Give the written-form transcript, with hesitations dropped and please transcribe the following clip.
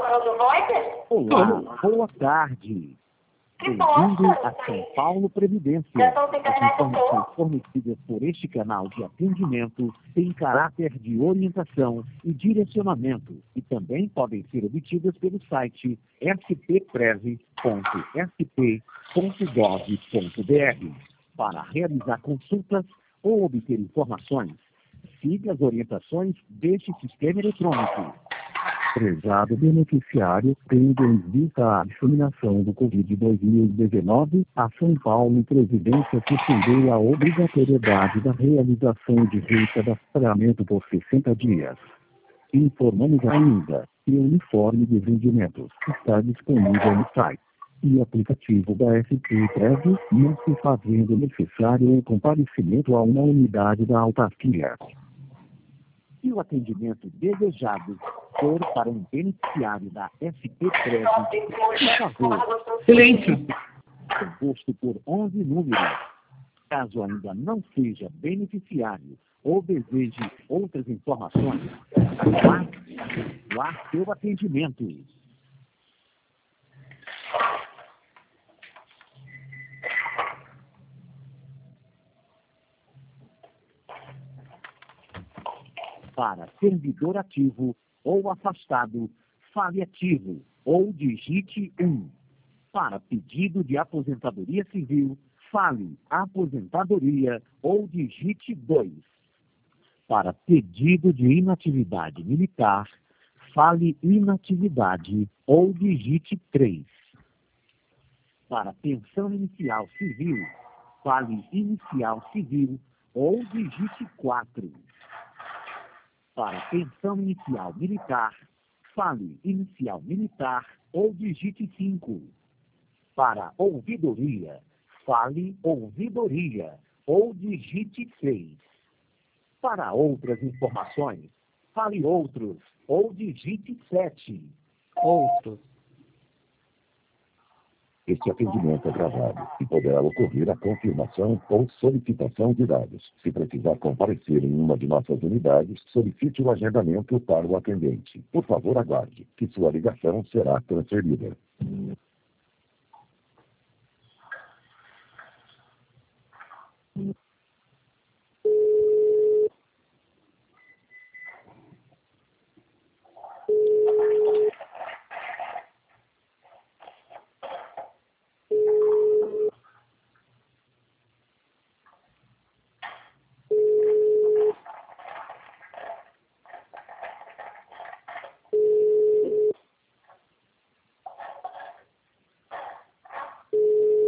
falando Voider? Olá, boa tarde. Bem-vindo a São Paulo Previdência. As informações fornecidas por este canal de atendimento têm caráter de orientação e direcionamento e também podem ser obtidas pelo site spprev.sp.gov.br. Para realizar consultas ou obter informações, siga as orientações deste sistema eletrônico. Prezado beneficiário, tendo em vista a disseminação do Covid-2019, a São Paulo Previdência suspendeu a obrigatoriedade da realização de recadastramento por 60 dias. Informamos ainda que o uniforme de rendimentos está disponível no site e aplicativo da SPPrev, não se fazendo necessário o comparecimento a uma unidade da autarquia. Se o atendimento desejado for para um beneficiário da SPPrev, por favor, silêncio, composto por 11 números. Caso ainda não seja beneficiário ou deseje outras informações, guarde seu atendimento. Para servidor ativo ou afastado, fale ativo ou digite 1. Para pedido de aposentadoria civil, fale aposentadoria ou digite 2. Para pedido de inatividade militar, fale inatividade ou digite 3. Para pensão inicial civil, fale inicial civil ou digite 4. Para pensão inicial militar, fale inicial militar ou digite 5. Para ouvidoria, fale ouvidoria ou digite 6. Para outras informações, fale outros ou digite 7. outro. Este atendimento é gravado e poderá ocorrer a confirmação ou solicitação de dados. Se precisar comparecer em uma de nossas unidades, solicite o agendamento para o atendente. Por favor, aguarde, que sua ligação será transferida.